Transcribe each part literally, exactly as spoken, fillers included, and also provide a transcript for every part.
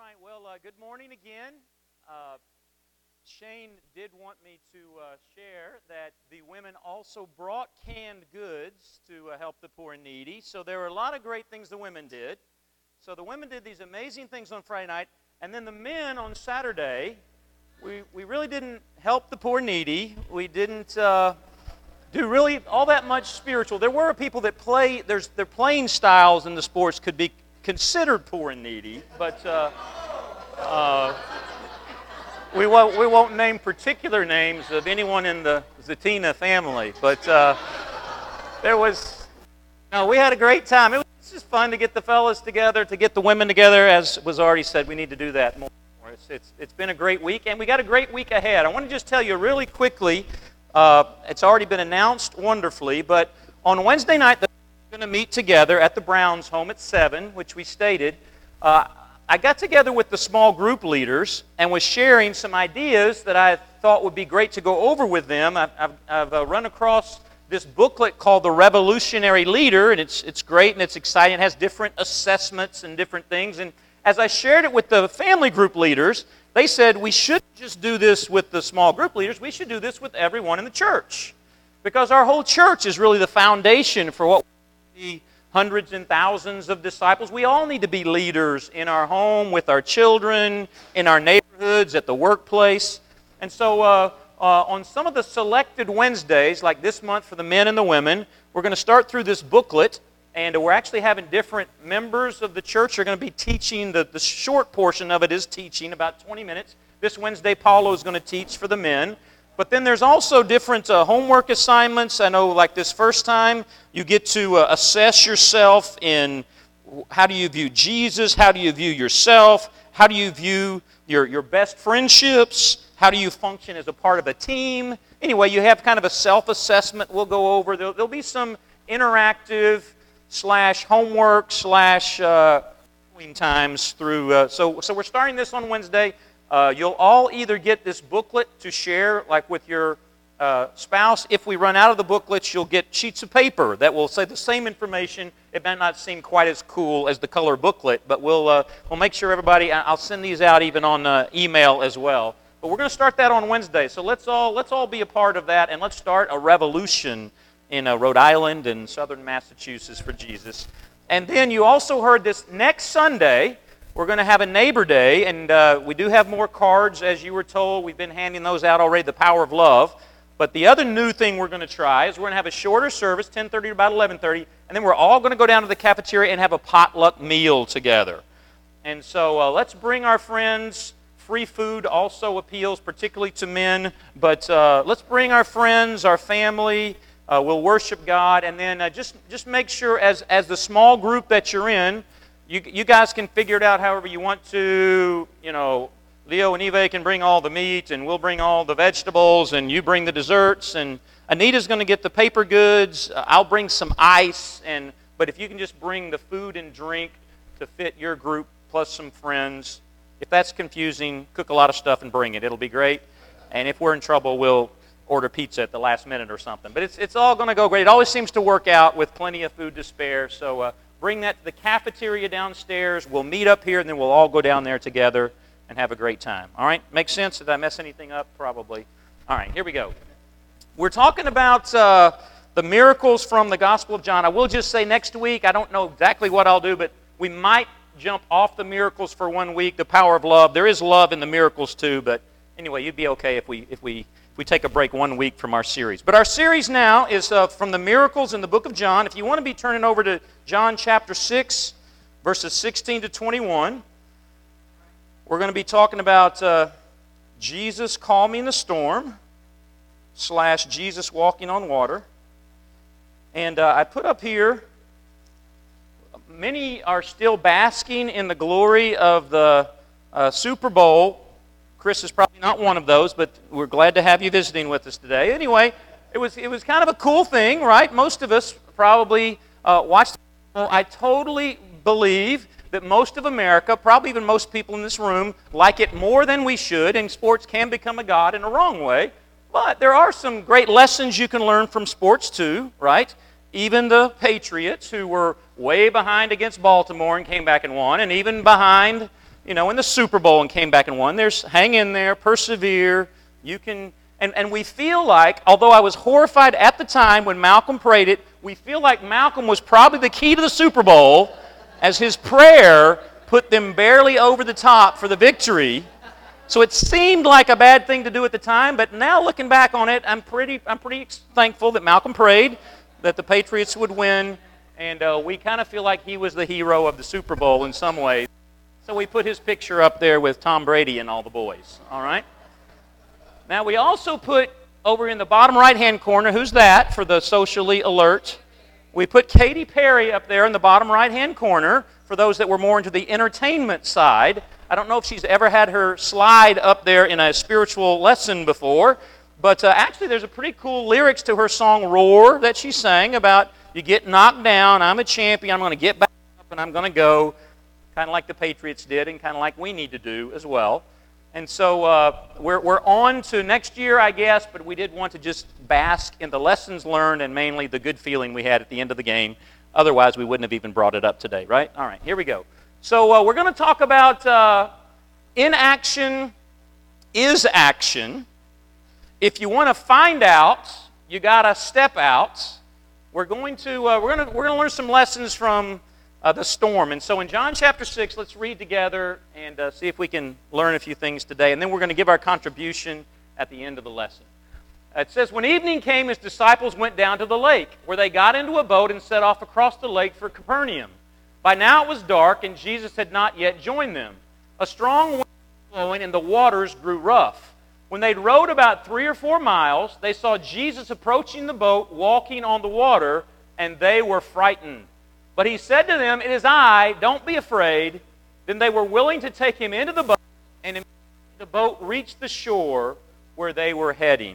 right, well, uh, good morning again. Uh, Shane did want me to uh, share that the women also brought canned goods to uh, help the poor and needy. So there were a lot of great things the women did. So the women did these amazing things on Friday night. And then the men on Saturday, we, we really didn't help the poor and needy. We didn't uh, do really all that much spiritual. There were people that play, there's, their playing styles in the sports could be considered poor and needy, but uh, uh, we won't we won't name particular names of anyone in the Zatina family. But uh, there was, no, we had a great time. It was just fun to get the fellas together, to get the women together. As was already said, we need to do that more. It's it's, it's been a great week, and we got a great week ahead. I want to just tell you really quickly. Uh, it's already been announced wonderfully, but on Wednesday night, the going to meet together at the Browns home at seven, which we stated. Uh, I got together with the small group leaders and was sharing some ideas that I thought would be great to go over with them. I've, I've, I've uh, run across this booklet called The Revolutionary Leader, and it's, it's great and it's exciting. It has different assessments and different things. And as I shared it with the family group leaders, they said we shouldn't just do this with the small group leaders, we should do this with everyone in the church. Because our whole church is really the foundation for what hundreds and thousands of disciples. We all need to be leaders in our home, with our children, in our neighborhoods, at the workplace. And so uh, uh, on some of the selected Wednesdays, like this month for the men and the women, we're going to start through this booklet, and we're actually having different members of the church are going to be teaching. The, the short portion of it is teaching, about twenty minutes. This Wednesday, Paulo is going to teach for the men. But then there's also different uh, homework assignments. I know like this first time, you get to uh, assess yourself in how do you view Jesus, how do you view yourself, how do you view your, your best friendships, how do you function as a part of a team. Anyway, you have kind of a self-assessment we'll go over. There'll, there'll be some interactive slash homework slash uh, times through. Uh, so, so we're starting this on Wednesday. Uh, you'll all either get this booklet to share, like with your uh, spouse. If we run out of the booklets, you'll get sheets of paper that will say the same information. It might not seem quite as cool as the color booklet, but we'll uh, we'll make sure everybody. I'll send these out even on uh, email as well. But we're going to start that on Wednesday. So let's all let's all be a part of that, and let's start a revolution in uh, Rhode Island and southern Massachusetts for Jesus. And then you also heard this next Sunday. We're going to have a neighbor day, and uh, we do have more cards, as you were told. We've been handing those out already, the power of love. But the other new thing we're going to try is we're going to have a shorter service, ten thirty to about eleven thirty, and then we're all going to go down to the cafeteria and have a potluck meal together. And so uh, let's bring our friends. Free food also appeals particularly to men, but uh, let's bring our friends, our family. Uh, we'll worship God, and then uh, just, just make sure as, as the small group that you're in, You, you guys can figure it out however you want to. You know, Leo and Eve can bring all the meat, and we'll bring all the vegetables, and you bring the desserts, and Anita's going to get the paper goods. Uh, I'll bring some ice, and but if you can just bring the food and drink to fit your group plus some friends. If that's confusing, cook a lot of stuff and bring it. It'll be great. And if we're in trouble, we'll order pizza at the last minute or something. But it's it's all going to go great. It always seems to work out with plenty of food to spare. So. Uh, Bring that to the cafeteria downstairs. We'll meet up here, and then we'll all go down there together and have a great time. All right? Make sense? Did I mess anything up? Probably. All right, here we go. We're talking about uh, the miracles from the Gospel of John. I will just say next week, I don't know exactly what I'll do, but we might jump off the miracles for one week, the power of love. There is love in the miracles too, but anyway, you'd be okay if we if we if we take a break one week from our series. But our series now is uh, from the miracles in the book of John. If you want to be turning over to John chapter six, verses sixteen to twenty-one, we're going to be talking about uh, Jesus calming the storm slash Jesus walking on water. And uh, I put up here, many are still basking in the glory of the uh, Super Bowl. Chris is probably not one of those, but we're glad to have you visiting with us today. Anyway, it was it was kind of a cool thing, right? Most of us probably uh, watched. I totally believe that most of America, probably even most people in this room, like it more than we should, and sports can become a god in a wrong way. But there are some great lessons you can learn from sports too, right? Even the Patriots, who were way behind against Baltimore and came back and won, and even behind you know, in the Super Bowl and came back and won. There's hang in there, persevere. You can, and, and we feel like, although I was horrified at the time when Malcolm prayed it, we feel like Malcolm was probably the key to the Super Bowl, as his prayer put them barely over the top for the victory. So it seemed like a bad thing to do at the time, but now looking back on it, I'm pretty, I'm pretty thankful that Malcolm prayed that the Patriots would win, and uh, we kind of feel like he was the hero of the Super Bowl in some ways. So we put his picture up there with Tom Brady and all the boys, all right? Now we also put over in the bottom right-hand corner, who's that for the socially alert? We put Katy Perry up there in the bottom right-hand corner for those that were more into the entertainment side. I don't know if she's ever had her slide up there in a spiritual lesson before, but uh, actually there's a pretty cool lyrics to her song Roar that she sang about you get knocked down, I'm a champion, I'm going to get back up and I'm going to go, kind of like the Patriots did and kind of like we need to do as well. And so uh, we're, we're on to next year, I guess, but we did want to just bask in the lessons learned and mainly the good feeling we had at the end of the game. Otherwise, we wouldn't have even brought it up today, right? All right, here we go. So uh, we're going to talk about uh, inaction is action. If you want to find out, you got to step out. We're going to uh, we're going to we're going to learn some lessons from uh, the storm. And so in John chapter six, let's read together and uh, see if we can learn a few things today. And then we're going to give our contribution at the end of the lesson. It says, when evening came, his disciples went down to the lake, where they got into a boat and set off across the lake for Capernaum. By now it was dark, and Jesus had not yet joined them. A strong wind was blowing, and the waters grew rough. When they'd rowed about three or four miles, they saw Jesus approaching the boat, walking on the water, and they were frightened. But he said to them, "It is I, don't be afraid." Then they were willing to take him into the boat, and the boat reached the shore where they were heading.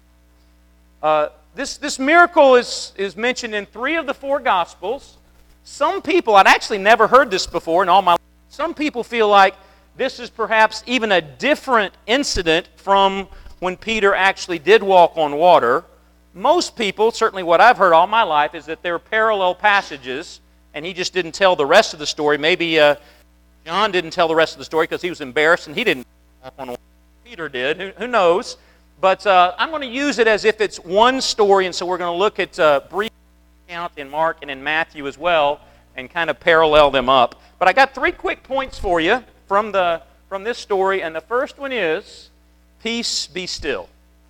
Uh, this, this miracle is, is mentioned in three of the four Gospels. Some people, I'd actually never heard this before in all my life. Some people feel like this is perhaps even a different incident from when Peter actually did walk on water. Most people, certainly what I've heard all my life, is that they're parallel passages, and he just didn't tell the rest of the story. Maybe uh, John didn't tell the rest of the story because he was embarrassed and he didn't walk on water. Peter did. Who, who knows? But uh, I'm going to use it as if it's one story, and so we're going to look at uh, brief account in Mark and in Matthew as well, and kind of parallel them up. But I got three quick points for you from the from this story, and the first one is, peace be still.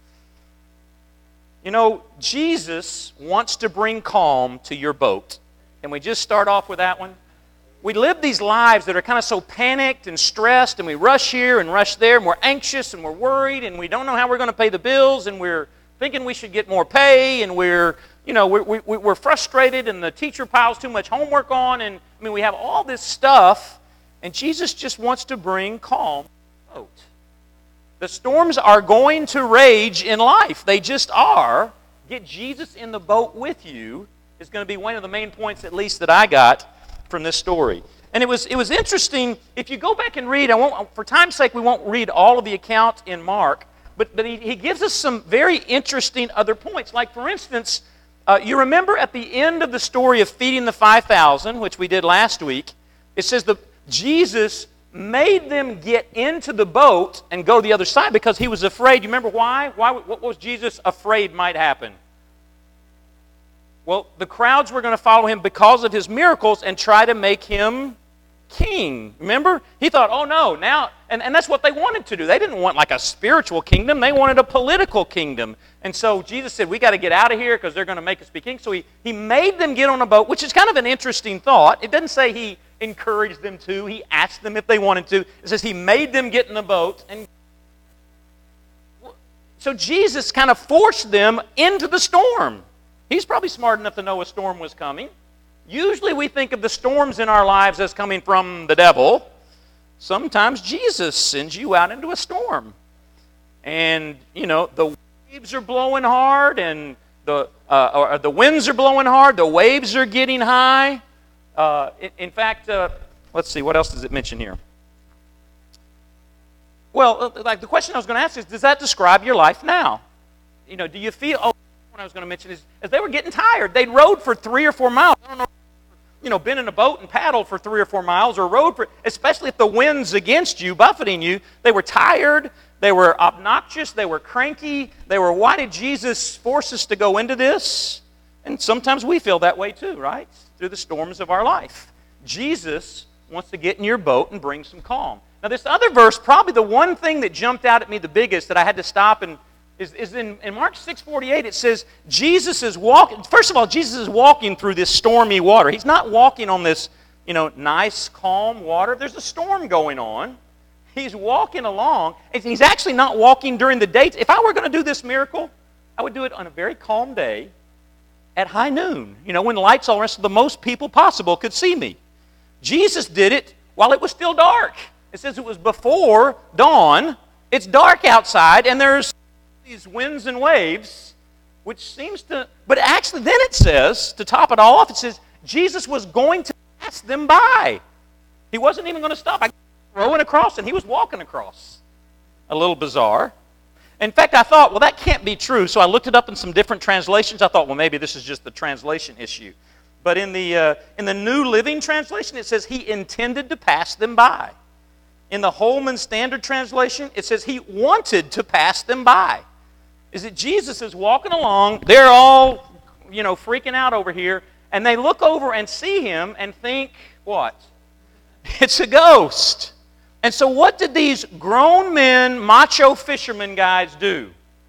You know, Jesus wants to bring calm to your boat. Can we just start off with that one? We live these lives that are kind of so panicked and stressed, and we rush here and rush there, and we're anxious and we're worried, and we don't know how we're going to pay the bills, and we're thinking we should get more pay, and we're, you know, we're, we, we're frustrated, and the teacher piles too much homework on, and I mean, we have all this stuff, and Jesus just wants to bring calm to the boat. The storms are going to rage in life. They just are. Get Jesus in the boat with you is going to be one of the main points, at least, that I got from this story. And it was it was interesting. If you go back and read, I won't, for time's sake, we won't read all of the account in Mark, but, but he, he gives us some very interesting other points. Like, for instance, uh, you remember at the end of the story of feeding the five thousand, which we did last week, it says that Jesus made them get into the boat and go to the other side because he was afraid. You remember why? Why? What was Jesus afraid might happen? Well, the crowds were going to follow him because of his miracles and try to make him king. Remember? He thought, oh no, now, and, and that's what they wanted to do. They didn't want like a spiritual kingdom. They wanted a political kingdom. And so Jesus said, we got to get out of here because they're going to make us be king. So he, he made them get on a boat, which is kind of an interesting thought. It doesn't say he encouraged them to. He asked them if they wanted to. It says he made them get in the boat. And so Jesus kind of forced them into the storm. He's probably smart enough to know a storm was coming. Usually we think of the storms in our lives as coming from the devil. Sometimes Jesus sends you out into a storm. And, you know, the waves are blowing hard, and the, uh, or the winds are blowing hard, the waves are getting high. Uh, in, in fact, uh, let's see, what else does it mention here? Well, like the question I was going to ask is, does that describe your life now? You know, do you feel... Oh, what I was going to mention is, as they were getting tired, they'd rowed for three or four miles. I don't know, you know, been in a boat and paddled for three or four miles or rowed for, especially if the wind's against you, buffeting you. They were tired. They were obnoxious. They were cranky. They were, why did Jesus force us to go into this? And sometimes we feel that way too, right? Through the storms of our life. Jesus wants to get in your boat and bring some calm. Now this other verse, probably the one thing that jumped out at me the biggest that I had to stop and is, is in, in Mark six forty-eight. It says Jesus is walking. First of all, Jesus is walking through this stormy water. He's not walking on this, you know, nice, calm water. There's a storm going on. He's walking along, and he's actually not walking during the day. If I were going to do this miracle, I would do it on a very calm day at high noon, you know, when the lights all around so the most people possible could see me. Jesus did it while it was still dark. It says it was before dawn. It's dark outside, and there's these winds and waves, which seems to... But actually, then it says, to top it all off, it says Jesus was going to pass them by. He wasn't even going to stop. I was rowing across, and he was walking across. A little bizarre. In fact, I thought, well, that can't be true. So I looked it up in some different translations. I thought, well, maybe this is just the translation issue. But in the, uh, in the New Living Translation, it says he intended to pass them by. In the Holman Standard Translation, it says he wanted to pass them by. Is that Jesus is walking along, they're all, you know, freaking out over here, and they look over and see him and think, what? It's a ghost. And so what did these grown men, macho fishermen guys do?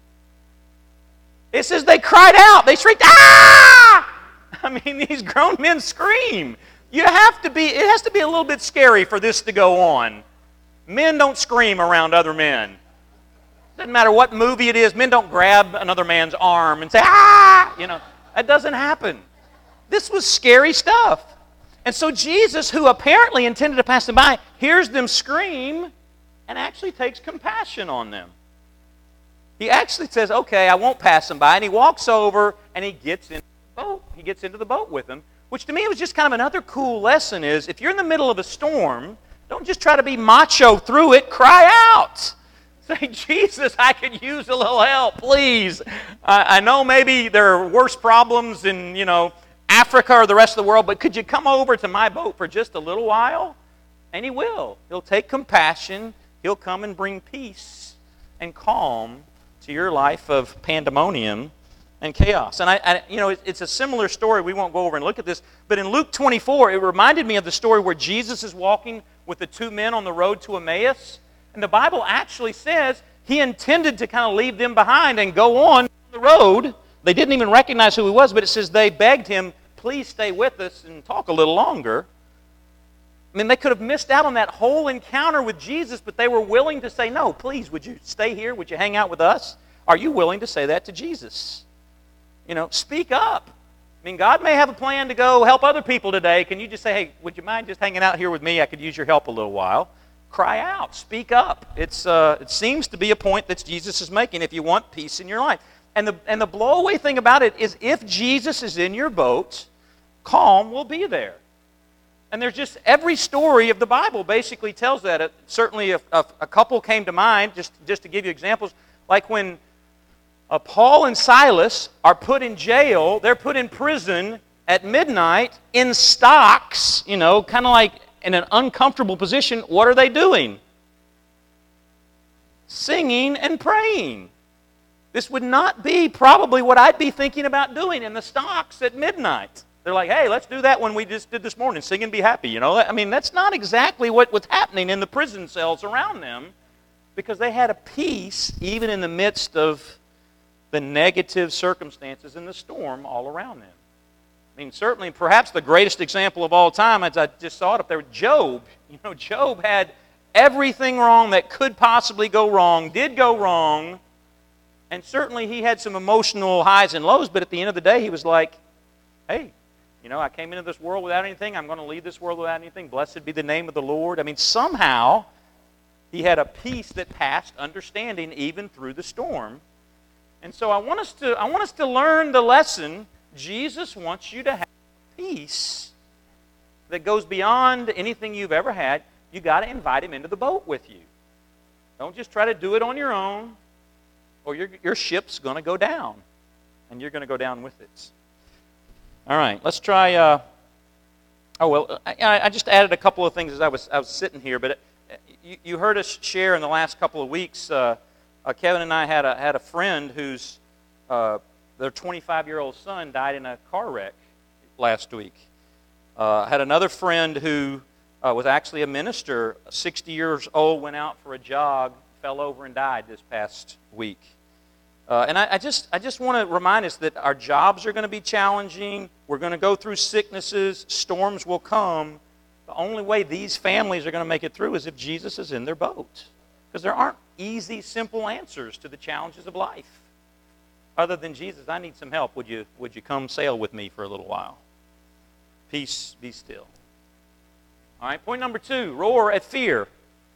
It says they cried out. They shrieked, ah! I mean, these grown men scream. You have to be, it has to be a little bit scary for this to go on. Men don't scream around other men. Doesn't matter what movie it is, men don't grab another man's arm and say, ah! You know, that doesn't happen. This was scary stuff. And so Jesus, who apparently intended to pass them by, hears them scream and actually takes compassion on them. He actually says, okay, I won't pass them by. And he walks over and he gets into the boat. He gets into the boat with them, which to me was just kind of another cool lesson is if you're in the middle of a storm, don't just try to be macho through it. Cry out. Say, Jesus, I could use a little help, please. I, I know maybe there are worse problems in, you know, Africa or the rest of the world, but could you come over to my boat for just a little while? And he will. He'll take compassion. He'll come and bring peace and calm to your life of pandemonium and chaos. And, I, I you know, it, it's a similar story. We won't go over and look at this. But in Luke twenty-four, it reminded me of the story where Jesus is walking with the two men on the road to Emmaus. And the Bible actually says he intended to kind of leave them behind and go on the road. They didn't even recognize who he was, but it says they begged him, please stay with us and talk a little longer. I mean, they could have missed out on that whole encounter with Jesus, but they were willing to say, no, please, would you stay here? Would you hang out with us? Are you willing to say that to Jesus? You know, speak up. I mean, God may have a plan to go help other people today. Can you just say, hey, would you mind just hanging out here with me? I could use your help a little while. Cry out. Speak up. It's, uh, it seems to be a point that Jesus is making if you want peace in your life. And the, and the blowaway thing about it is if Jesus is in your boat, calm will be there. And there's just every story of the Bible basically tells that. It, certainly a, a, a couple came to mind, just, just to give you examples, like when uh, Paul and Silas are put in jail, they're put in prison at midnight in stocks, you know, kind of like in an uncomfortable position. What are they doing? Singing and praying. This would not be probably what I'd be thinking about doing in the stocks at midnight. They're like, hey, let's do that one we just did this morning, sing and be happy. You know, I mean, that's not exactly what was happening in the prison cells around them because they had a peace even in the midst of the negative circumstances and the storm all around them. I mean, certainly, perhaps the greatest example of all time, as I just saw it up there, Job. You know, Job had everything wrong that could possibly go wrong, did go wrong, and certainly he had some emotional highs and lows, but at the end of the day, he was like, hey, you know, I came into this world without anything. I'm going to leave this world without anything. Blessed be the name of the Lord. I mean, somehow he had a peace that passed understanding even through the storm. And so I want us to, I want us to learn the lesson. Jesus wants you to have peace that goes beyond anything you've ever had. You got to invite him into the boat with you. Don't just try to do it on your own, or your, your ship's going to go down, and you're going to go down with it. All right, let's try uh, Oh, well, I, I just added a couple of things as I was, I was sitting here, but you, you heard us share in the last couple of weeks. Uh, uh, Kevin and I had a, had a friend whose uh, their twenty-five-year-old son died in a car wreck last week. Uh, had another friend who uh, was actually a minister, sixty years old, went out for a jog, fell over and died this past week. Uh, and I, I just I just want to remind us that our jobs are going to be challenging. We're going to go through sicknesses. Storms will come. The only way these families are going to make it through is if Jesus is in their boat. Because there aren't easy, simple answers to the challenges of life. Other than, Jesus, I need some help. Would you, would you come sail with me for a little while? Peace, be still. All right, point number two, roar at fear.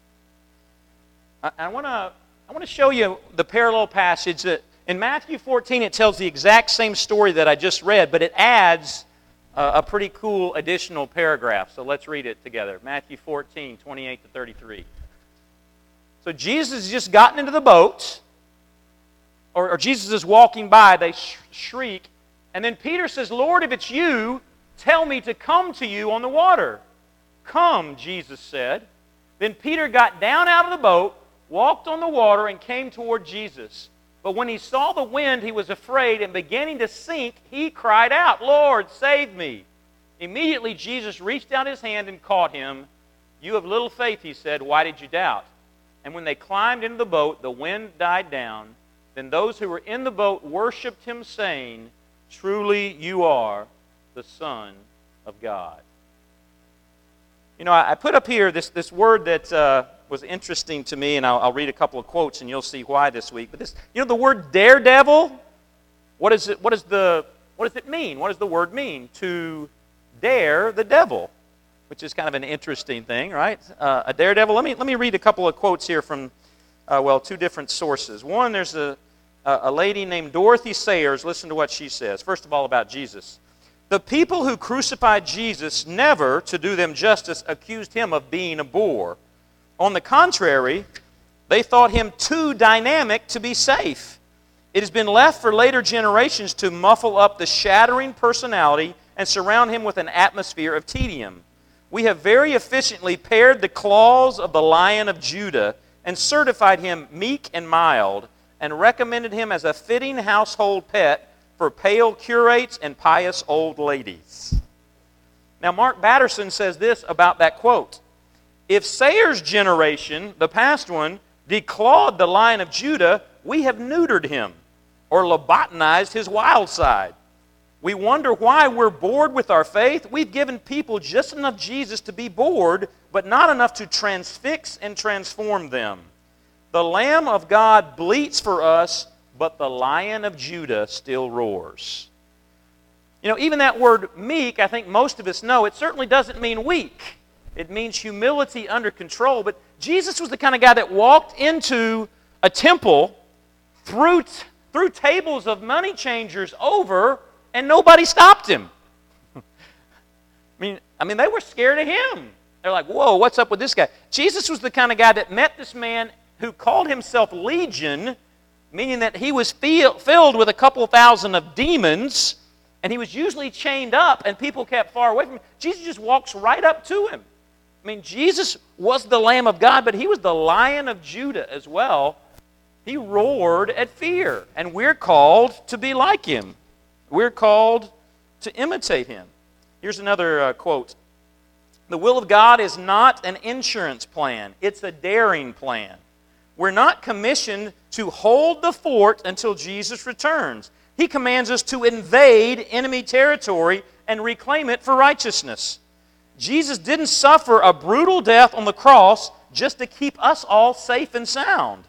I, I want to I want to show you the parallel passage that in Matthew fourteen, it tells the exact same story that I just read, but it adds uh, a pretty cool additional paragraph. So let's read it together. Matthew fourteen, twenty-eight to thirty-three. So Jesus has just gotten into the boat, or, or Jesus is walking by, they sh- shriek, and then Peter says, Lord, if it's you, tell me to come to you on the water. Come, Jesus said. Then Peter got down out of the boat, walked on the water, and came toward Jesus. But when he saw the wind, he was afraid, and beginning to sink, he cried out, Lord, save me. Immediately Jesus reached out his hand and caught him. You have little faith, he said, why did you doubt? And when they climbed into the boat, the wind died down. Then those who were in the boat worshipped him, saying, Truly you are the Son of God. You know, I put up here this, this word that uh, was interesting to me, and I'll, I'll read a couple of quotes, and you'll see why this week. But this, you know, the word daredevil. What is it? What is the? What does it mean? What does the word mean? To dare the devil, which is kind of an interesting thing, right? Uh, a daredevil. Let me let me read a couple of quotes here from, uh, well, two different sources. One, there's a a lady named Dorothy Sayers. Listen to what she says. First of all, about Jesus. The people who crucified Jesus never, to do them justice, accused him of being a bore. On the contrary, they thought him too dynamic to be safe. It has been left for later generations to muffle up the shattering personality and surround him with an atmosphere of tedium. We have very efficiently pared the claws of the Lion of Judah and certified him meek and mild, and recommended him as a fitting household pet for pale curates and pious old ladies. Now, Mark Batterson says this about that quote. If Sayers' generation, the past one, declawed the Lion of Judah, we have neutered him or lobotomized his wild side. We wonder why we're bored with our faith. We've given people just enough Jesus to be bored, but not enough to transfix and transform them. The Lamb of God bleats for us, but the Lion of Judah still roars. You know, even that word meek, I think most of us know, it certainly doesn't mean weak. It means humility under control. But Jesus was the kind of guy that walked into a temple, threw, threw tables of money changers over, and nobody stopped him. I mean, I mean, they were scared of him. They're like, whoa, what's up with this guy? Jesus was the kind of guy that met this man who called himself Legion, meaning that he was filled with a couple thousand of demons, and he was usually chained up, and people kept far away from him. Jesus just walks right up to him. I mean, Jesus was the Lamb of God, but he was the Lion of Judah as well. He roared at fear, and we're called to be like him. We're called to imitate him. Here's another uh, quote. The will of God is not an insurance plan. It's a daring plan. We're not commissioned to hold the fort until Jesus returns. He commands us to invade enemy territory and reclaim it for righteousness. Jesus didn't suffer a brutal death on the cross just to keep us all safe and sound.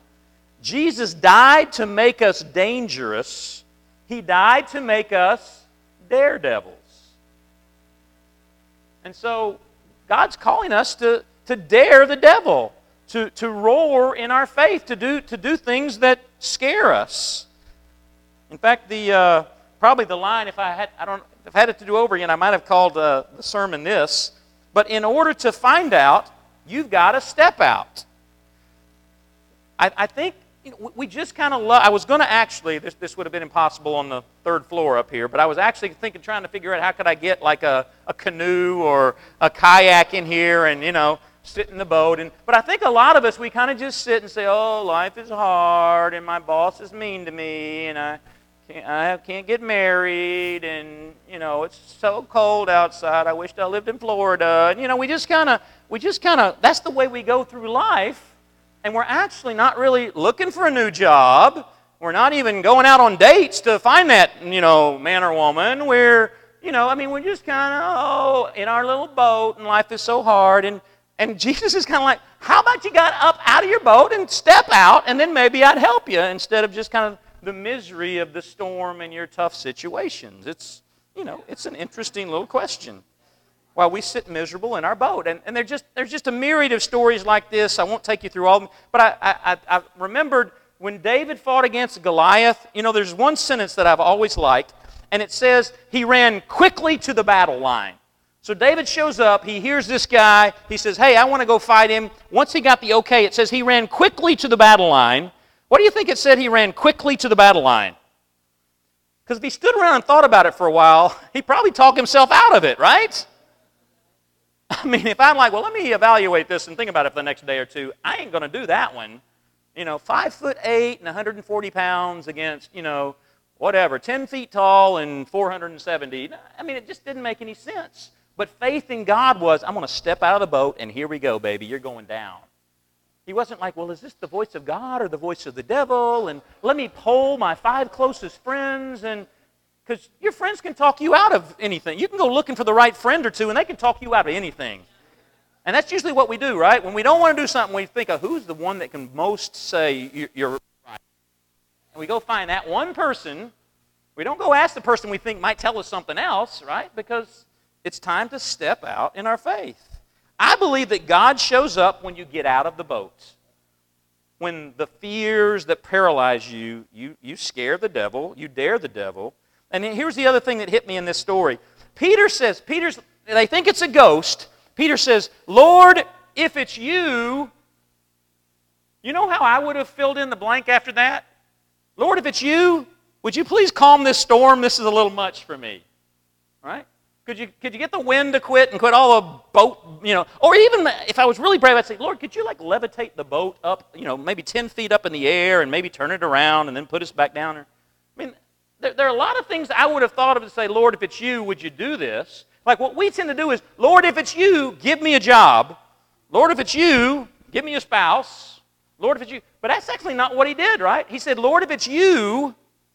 Jesus died to make us dangerous. He died to make us daredevils. And so God's calling us to, to dare the devil. To, to roar in our faith, to do, to do things that scare us. In fact, the uh, probably the line, if I had I don't if I had it to do over again, I might have called uh, the sermon this. But in order to find out, you've got to step out. I, I think you know, we just kind of love, I was going to actually, this, this would have been impossible on the third floor up here, but I was actually thinking, trying to figure out how could I get like a, a canoe or a kayak in here and, you know, sit in the boat. And But I think a lot of us, we kind of just sit and say, oh, life is hard and my boss is mean to me and I can't, I can't get married and, you know, it's so cold outside. I wish I lived in Florida. And, you know, we just kind of, we just kind of, that's the way we go through life. And we're actually not really looking for a new job. We're not even going out on dates to find that, you know, man or woman. We're, you know, I mean, we're just kind of, oh, in our little boat, and life is so hard. And, and Jesus is kind of like, how about you got up out of your boat and step out, and then maybe I'd help you, instead of just kind of the misery of the storm and your tough situations. It's, you know, it's an interesting little question. While we sit miserable in our boat. And, and just, there's just a myriad of stories like this. I won't take you through all of them. But I, I, I remembered when David fought against Goliath, you know, there's one sentence that I've always liked, and it says, he ran quickly to the battle line. So David shows up, he hears this guy, he says, hey, I want to go fight him. Once he got the okay, it says he ran quickly to the battle line. What do you think it said he ran quickly to the battle line? Because if he stood around and thought about it for a while, he'd probably talk himself out of it, right? I mean, if I'm like, well, let me evaluate this and think about it for the next day or two, I ain't going to do that one. You know, five foot eight and one hundred forty pounds against, you know, whatever, ten feet tall and four hundred seventy. I mean, it just didn't make any sense. But faith in God was, I'm going to step out of the boat and here we go, baby, you're going down. He wasn't like, well, is this the voice of God or the voice of the devil? And let me poll my five closest friends and... Because your friends can talk you out of anything. You can go looking for the right friend or two, and they can talk you out of anything. And that's usually what we do, right? When we don't want to do something, we think of who's the one that can most say you're right. And we go find that one person. We don't go ask the person we think might tell us something else, right? Because it's time to step out in our faith. I believe that God shows up when you get out of the boat. When the fears that paralyze you, you, you scare the devil, you dare the devil. And here's the other thing that hit me in this story. Peter says, Peter's, they think it's a ghost. Peter says, Lord, if it's you, you know how I would have filled in the blank after that? Lord, if it's you, would you please calm this storm? This is a little much for me. Right? Could you, could you get the wind to quit and quit all the boat, you know? Or even if I was really brave, I'd say, Lord, could you like levitate the boat up, you know, maybe ten feet up in the air and maybe turn it around and then put us back down? I mean, There, there are a lot of things I would have thought of to say, Lord, if it's you, would you do this? Like what we tend to do is, Lord, if it's you, give me a job. Lord, if it's you, give me a spouse. Lord, if it's you. But that's actually not what he did, right? He said, Lord, if it's you,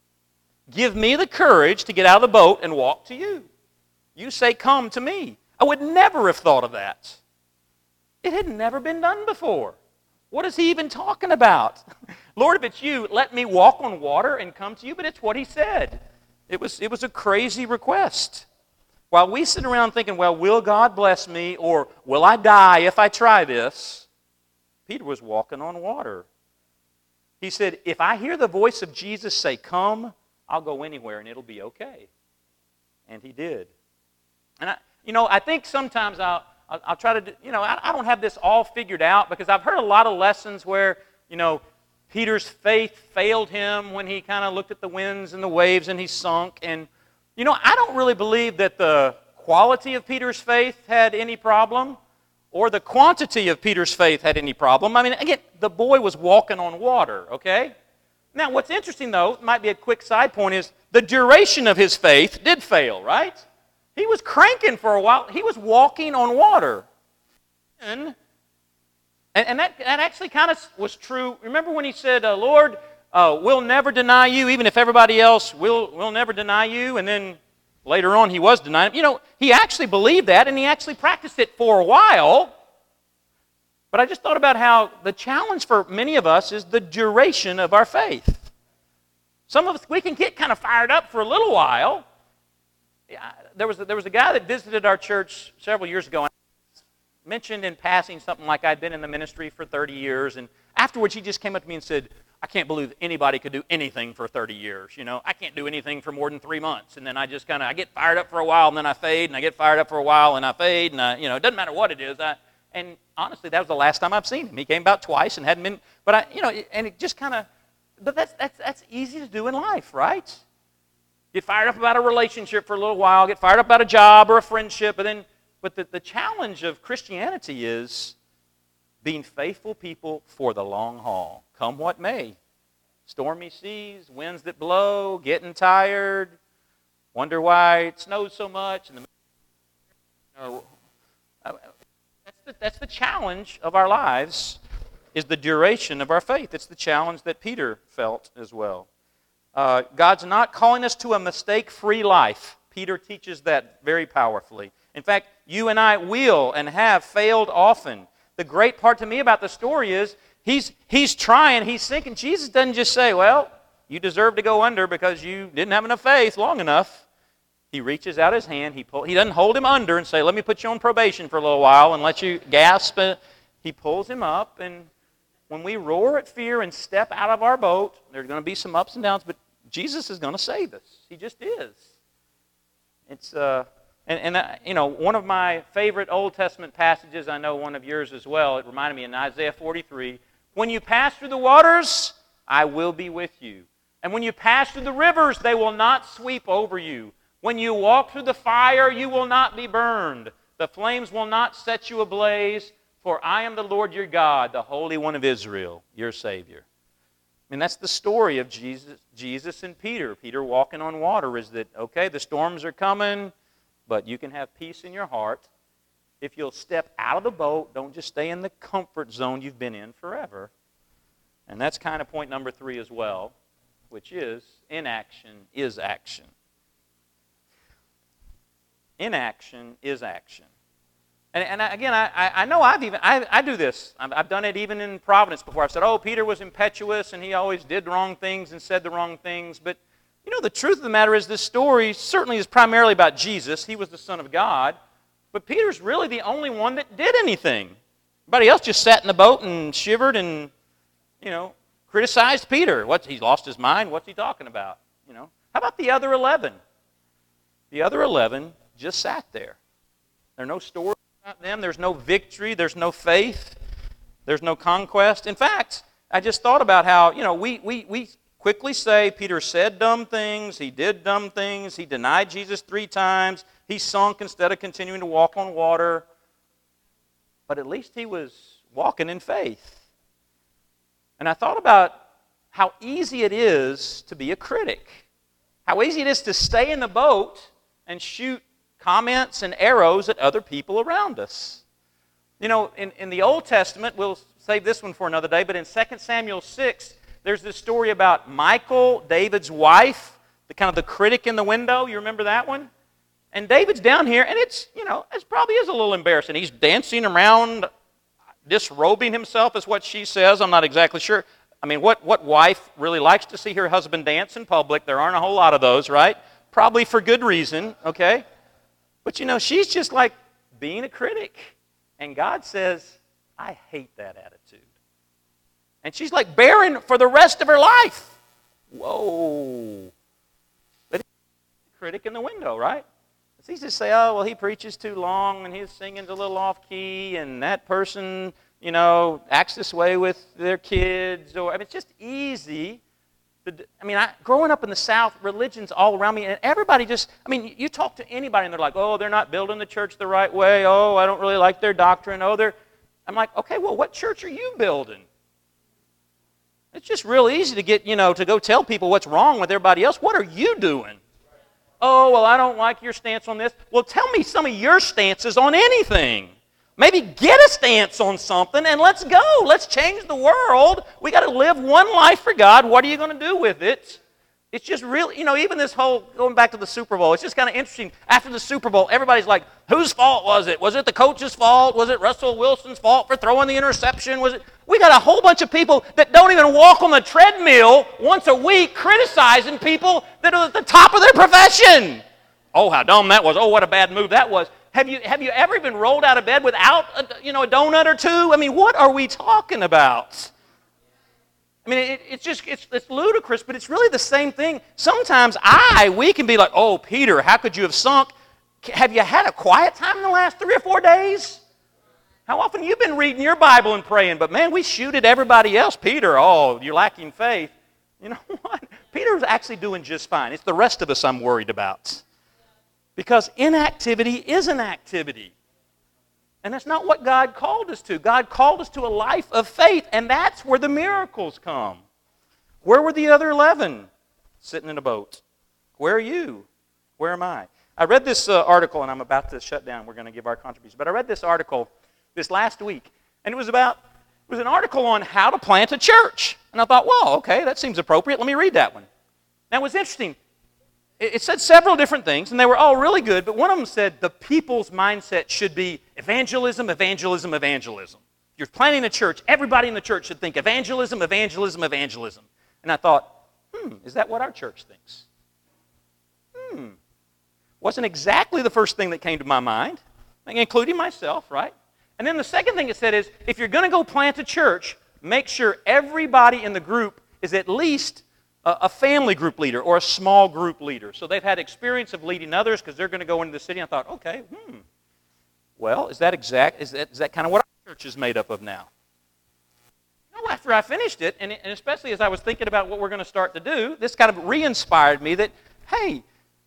give me the courage to get out of the boat and walk to you. You say, come to me. I would never have thought of that. It had never been done before. What is he even talking about? Lord, if it's you, let me walk on water and come to you. But it's what he said. It was, it was a crazy request. While we sit around thinking, well, will God bless me? Or will I die if I try this? Peter was walking on water. He said, if I hear the voice of Jesus say, come, I'll go anywhere and it'll be okay. And he did. And I, you know, I think sometimes I'll, I'll, I'll try to, do, you know, I, I don't have this all figured out because I've heard a lot of lessons where, you know, Peter's faith failed him when he kind of looked at the winds and the waves and he sunk. And, you know, I don't really believe that the quality of Peter's faith had any problem or the quantity of Peter's faith had any problem. I mean, again, the boy was walking on water, okay? Now, what's interesting, though, might be a quick side point, is the duration of his faith did fail, right? He was cranking for a while. He was walking on water. And, and that, that actually kind of was true. Remember when he said, uh, Lord, uh, we'll never deny you, even if everybody else will will never deny you. And then later on he was denying him. You know, he actually believed that, and he actually practiced it for a while. But I just thought about how the challenge for many of us is the duration of our faith. Some of us, we can get kind of fired up for a little while. There was, a, there was a guy that visited our church several years ago and mentioned in passing something like I'd been in the ministry for thirty years. And afterwards he just came up to me and said, I can't believe anybody could do anything for thirty years. You know, I can't do anything for more than three months. And then I just kind of, I get fired up for a while and then I fade, and I get fired up for a while and I fade. And I, you know, it doesn't matter what it is. I, And honestly, that was the last time I've seen him. He came about twice and hadn't been, but I, you know, and it just kind of But that's, that's, that's easy to do in life, right? Get fired up about a relationship for a little while, get fired up about a job or a friendship, but then, but the, the challenge of Christianity is being faithful people for the long haul, come what may. Stormy seas, winds that blow, getting tired, wonder why it snows so much. And the, you know, that's, the, that's the challenge of our lives, is the duration of our faith. It's the challenge that Peter felt as well. Uh, God's not calling us to a mistake-free life. Peter teaches that very powerfully. In fact, you and I will and have failed often. The great part to me about the story is he's, he's trying, he's sinking. Jesus doesn't just say, well, you deserve to go under because you didn't have enough faith long enough. He reaches out his hand. He, pull, he doesn't hold him under and say, let me put you on probation for a little while and let you gasp. He pulls him up, and when we roar at fear and step out of our boat, there's going to be some ups and downs, but Jesus is going to save us. He just is. It's uh, and, and uh, you know, one of my favorite Old Testament passages, I know one of yours as well, it reminded me in Isaiah forty-three, when you pass through the waters, I will be with you. And when you pass through the rivers, they will not sweep over you. When you walk through the fire, you will not be burned. The flames will not set you ablaze, for I am the Lord your God, the Holy One of Israel, your Savior. I mean, that's the story of Jesus, Jesus and Peter. Peter walking on water is that, okay, the storms are coming, but you can have peace in your heart. If you'll step out of the boat, don't just stay in the comfort zone you've been in forever. And that's kind of point number three as well, which is inaction is action. Inaction is action. And, and again, I, I know I've even, I, I do this. I've, I've done it even in Providence before. I've said, oh, Peter was impetuous and he always did the wrong things and said the wrong things. But, you know, the truth of the matter is this story certainly is primarily about Jesus. He was the Son of God. But Peter's really the only one that did anything. Everybody else just sat in the boat and shivered and, you know, criticized Peter. What, he's lost his mind. What's he talking about? You know, how about the other eleven? The other eleven just sat there. There are no stories about them. There's no victory. There's no faith. There's no conquest. In fact, I just thought about how, you know, we, we, we quickly say Peter said dumb things. He did dumb things. He denied Jesus three times. He sunk instead of continuing to walk on water. But at least he was walking in faith. And I thought about how easy it is to be a critic. How easy it is to stay in the boat and shoot comments and arrows at other people around us. You know, in, in the Old Testament, we'll save this one for another day, but in Second Samuel six, there's this story about Michal, David's wife, the kind of the critic in the window. You remember that one? And David's down here, and it's, you know, it probably is a little embarrassing. He's dancing around, disrobing himself is what she says. I'm not exactly sure. I mean, what, what wife really likes to see her husband dance in public? There aren't a whole lot of those, right? Probably for good reason, okay? But, you know, she's just like being a critic. And God says, I hate that attitude. And she's like barren for the rest of her life. Whoa. But he's a critic in the window, right? It's easy to say, oh, well, he preaches too long and his singing's a little off-key and that person, you know, acts this way with their kids. Or I mean, it's just easy. I mean, I, growing up in the South, religion's all around me, and everybody just, I mean, you talk to anybody, and they're like, oh, they're not building the church the right way. Oh, I don't really like their doctrine. Oh, they're, I'm like, okay, well, what church are you building? It's just real easy to get, you know, to go tell people what's wrong with everybody else. What are you doing? Oh, well, I don't like your stance on this. Well, tell me some of your stances on anything. Maybe get a stance on something and let's go. Let's change the world. We got to live one life for God. What are you going to do with it? It's just really, you know, even this whole, going back to the Super Bowl, it's just kind of interesting. After the Super Bowl, everybody's like, whose fault was it? Was it the coach's fault? Was it Russell Wilson's fault for throwing the interception? Was it? We got a whole bunch of people that don't even walk on the treadmill once a week criticizing people that are at the top of their profession. Oh, how dumb that was. Oh, what a bad move that was. Have you, have you ever been rolled out of bed without a, you know, a donut or two? I mean, what are we talking about? I mean, it, it's just, it's, it's ludicrous, but it's really the same thing. Sometimes I, we can be like, oh, Peter, how could you have sunk? Have you had a quiet time in the last three or four days? How often have you been reading your Bible and praying? But man, we shoot at everybody else. Peter, oh, you're lacking faith. You know what? Peter's actually doing just fine. It's the rest of us I'm worried about. Because inactivity is an activity. And that's not what God called us to. God called us to a life of faith, and that's where the miracles come. Where were the other eleven? Sitting in a boat. Where are you? Where am I? I read this uh, article, and I'm about to shut down. We're going to give our contribution. But I read this article this last week, and it was about, it was an article on how to plant a church. And I thought, well, okay, that seems appropriate. Let me read that one. Now, it was interesting. It said several different things, and they were all really good, but one of them said the people's mindset should be evangelism, evangelism, evangelism. If you're planting a church, everybody in the church should think evangelism, evangelism, evangelism. And I thought, hmm, is that what our church thinks? Hmm. Wasn't exactly the first thing that came to my mind, including myself, right? And then the second thing it said is, if you're going to go plant a church, make sure everybody in the group is at least a family group leader or a small group leader. So they've had experience of leading others because they're going to go into the city. I thought, okay, hmm. Well, is that exact? Is that, is that kind of what our church is made up of now? You know, after I finished it, and, and especially as I was thinking about what we're going to start to do, this kind of re-inspired me that, hey,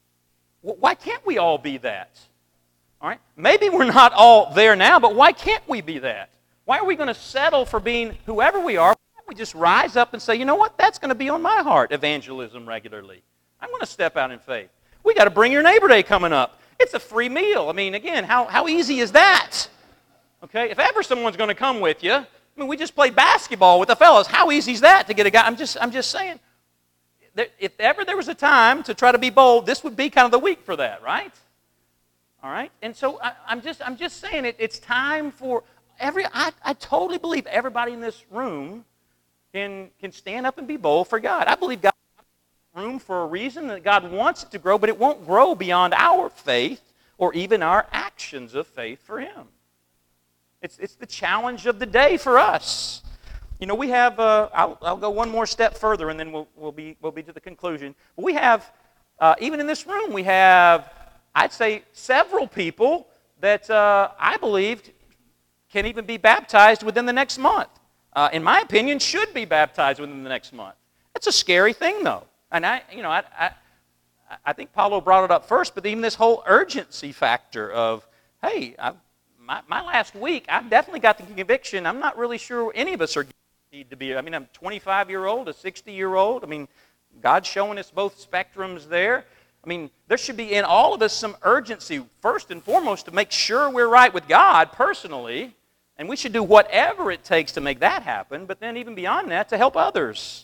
why can't we all be that? All right? Maybe we're not all there now, but why can't we be that? Why are we going to settle for being whoever we are? We just rise up and say, you know what, that's going to be on my heart, evangelism regularly. I'm going to step out in faith. We got to bring your neighbor day coming up. It's a free meal. I mean, again, how, how easy is that? Okay, if ever someone's going to come with you, I mean, we just played basketball with the fellows. How easy is that to get a guy? I'm just, I'm just saying, that if ever there was a time to try to be bold, this would be kind of the week for that, right? All right, and so I, I'm just, I'm just saying it. It's time for every. I, I totally believe everybody in this room Can, can stand up and be bold for God. I believe God has room for a reason, that God wants it to grow, but it won't grow beyond our faith or even our actions of faith for Him. It's, it's the challenge of the day for us. You know, we have, uh, I'll, I'll go one more step further and then we'll, we'll, be, we'll be to the conclusion. But we have, uh, even in this room, we have, I'd say, several people that uh, I believe can even be baptized within the next month. Uh, in my opinion, should be baptized within the next month. It's a scary thing, though. And I, you know, I, I, I think Paulo brought it up first, but even this whole urgency factor of, hey, I, my, my last week, I've definitely got the conviction. I'm not really sure any of us are guaranteed to be. I mean, I'm a twenty-five-year-old, a sixty-year-old. I mean, God's showing us both spectrums there. I mean, there should be in all of us some urgency, first and foremost, to make sure we're right with God personally. And we should do whatever it takes to make that happen, but then even beyond that, to help others.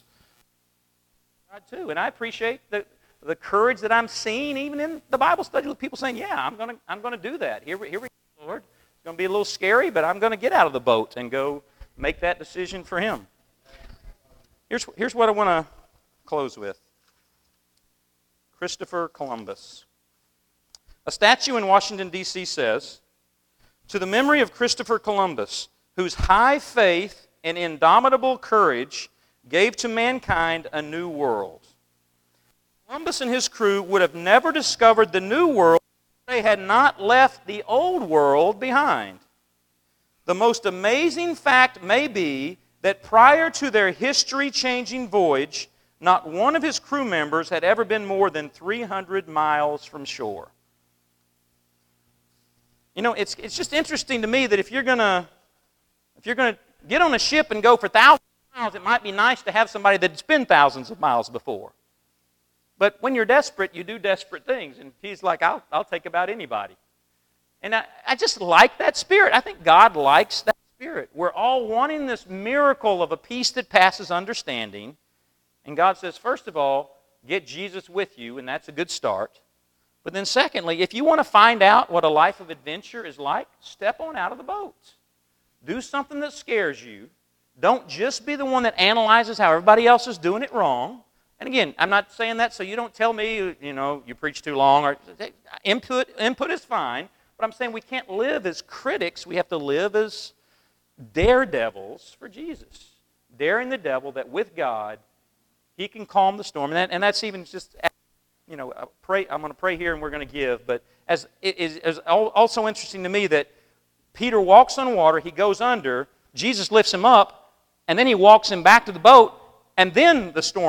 God too. And I appreciate the, the courage that I'm seeing even in the Bible study with people saying, yeah, I'm going to I'm going to do that. Here, here we go, Lord. It's going to be a little scary, but I'm going to get out of the boat and go make that decision for Him. Here's, here's what I want to close with. Christopher Columbus. A statue in Washington, D C says, to the memory of Christopher Columbus, whose high faith and indomitable courage gave to mankind a new world. Columbus and his crew would have never discovered the new world if they had not left the old world behind. The most amazing fact may be that prior to their history-changing voyage, not one of his crew members had ever been more than three hundred miles from shore. You know, it's it's just interesting to me that if you're gonna if you're gonna get on a ship and go for thousands of miles, it might be nice to have somebody that's been thousands of miles before. But when you're desperate, you do desperate things, and he's like, I'll I'll take about anybody. And I, I just like that spirit. I think God likes that spirit. We're all wanting this miracle of a peace that passes understanding, and God says, first of all, get Jesus with you, and that's a good start. But then secondly, if you want to find out what a life of adventure is like, step on out of the boat. Do something that scares you. Don't just be the one that analyzes how everybody else is doing it wrong. And again, I'm not saying that so you don't tell me, you know, you preach too long. Or input, input is fine. But I'm saying we can't live as critics. We have to live as daredevils for Jesus. Daring the devil that with God, He can calm the storm. And, that, and that's even just... You know, pray. I'm going to pray here and we're going to give. But as it is, is also interesting to me that Peter walks on water, he goes under, Jesus lifts him up, and then he walks him back to the boat, and then the storm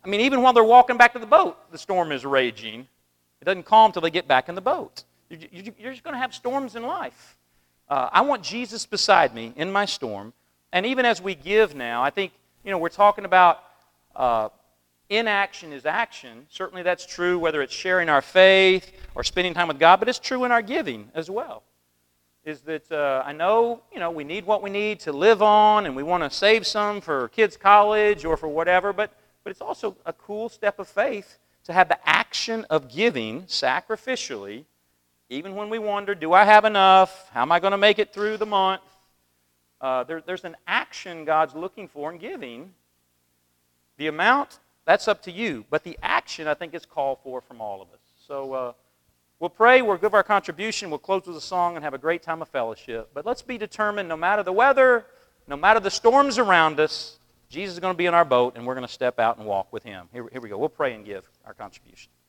I mean, even while they're walking back to the boat, the storm is raging. It doesn't calm until they get back in the boat. You're just going to have storms in life. Uh, I want Jesus beside me in my storm. And even as we give now, I think, you know, we're talking about uh, inaction is action. Certainly that's true whether it's sharing our faith or spending time with God, but it's true in our giving as well. Is that uh, I know, you know, we need what we need to live on and we want to save some for kids' college or for whatever, but, but it's also a cool step of faith to have the action of giving sacrificially, even when we wonder, do I have enough? How am I going to make it through the month? Uh, there, there's an action God's looking for in giving. The amount, that's up to you. But the action, I think, is called for from all of us. So uh, we'll pray, we'll give our contribution, we'll close with a song and have a great time of fellowship. But let's be determined, no matter the weather, no matter the storms around us, Jesus is going to be in our boat and we're going to step out and walk with Him. Here, here we go. We'll pray and give our contribution.